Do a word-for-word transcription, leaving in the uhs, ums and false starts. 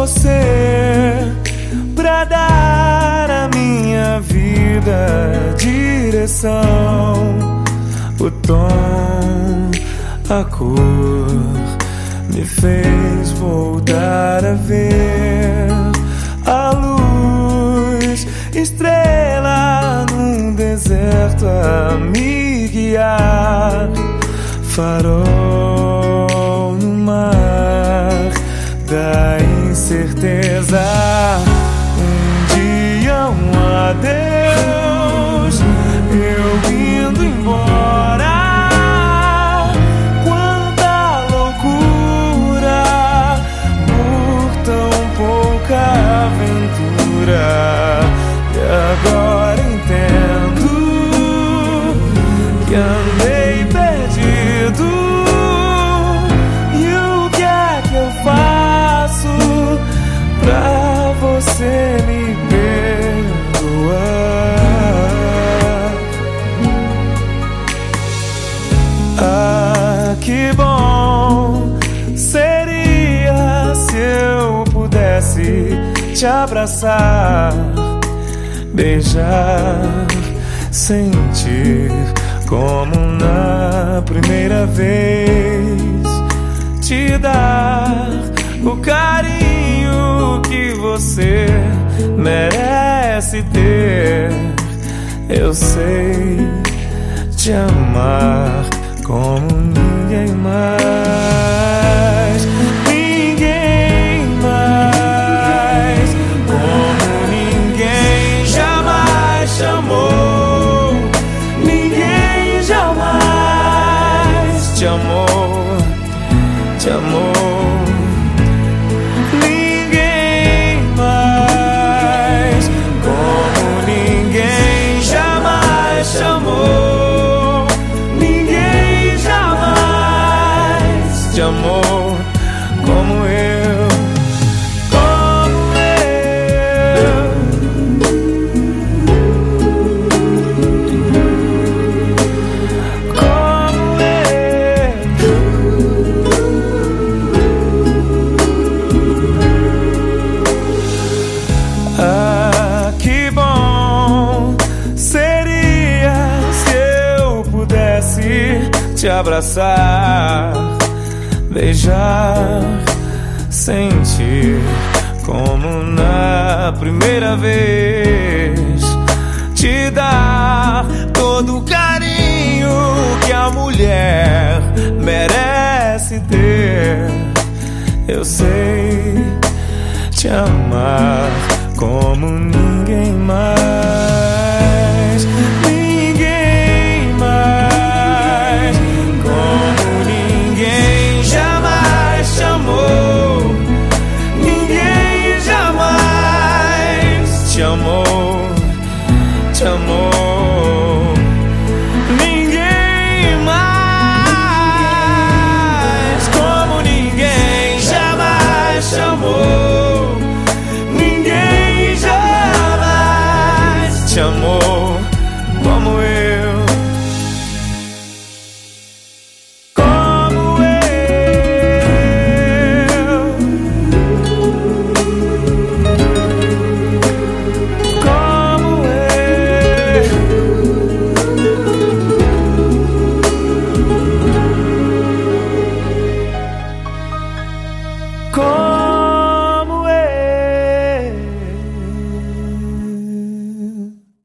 você pra dar à minha vida direção. O tom, a cor me fez voltar a ver a luz, estrela num deserto a me guiar, farol no mar da incerteza. Um dia, um adeus, eu indo embora. Quanta loucura por tão pouca aventura. E agora entendo que andei perdido. E o que é que eu faço pra você me perdoar? Ah, que bom seria se eu pudesse te abraçar, beijar, sentir como na primeira vez, te dar o carinho que você merece ter. Eu sei te amar como ninguém mais, ninguém mais, como ninguém jamais te amou, ninguém jamais te amou, te amou. Ninguém mais, como ninguém jamais te amou, ninguém jamais te amou como eu, como eu. Como eu. Ah, que bom seria se eu pudesse te abraçar, beijar, sentir como na primeira vez, te dar todo o carinho que a mulher merece ter. Eu sei te amar como ninguém mais, ninguém mais, como ninguém jamais te amou, ninguém jamais te amou, te amou. Ninguém mais, como ninguém jamais te amou, ninguém jamais te amou como eu, como eu, como eu, como